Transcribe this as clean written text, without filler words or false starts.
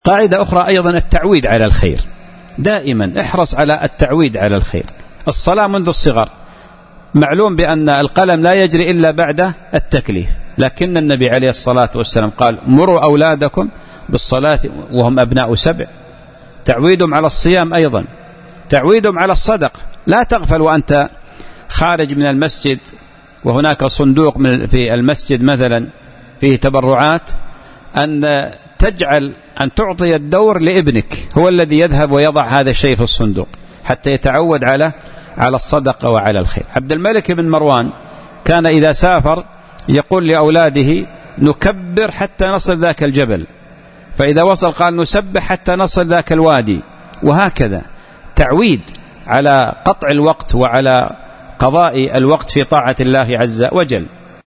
قاعدة أخرى أيضا التعويد على الخير، دائما احرص على التعويد على الخير. الصلاة منذ الصغر، معلوم بأن القلم لا يجري إلا بعد التكليف، لكن النبي عليه الصلاة والسلام قال مروا أولادكم بالصلاة وهم أبناء 7. تعويدهم على الصيام، أيضا تعويدهم على الصدق. لا تغفل وأنت خارج من المسجد وهناك صندوق في المسجد مثلا فيه تبرعات، أن تجعل أن تعطي الدور لابنك، هو الذي يذهب ويضع هذا الشيء في الصندوق حتى يتعود على الصدقة وعلى الخير. عبد الملك بن مروان كان إذا سافر يقول لأولاده نكبر حتى نصل ذاك الجبل، فإذا وصل قال نسبح حتى نصل ذاك الوادي، وهكذا. تعويد على قطع الوقت وعلى قضاء الوقت في طاعة الله عز وجل.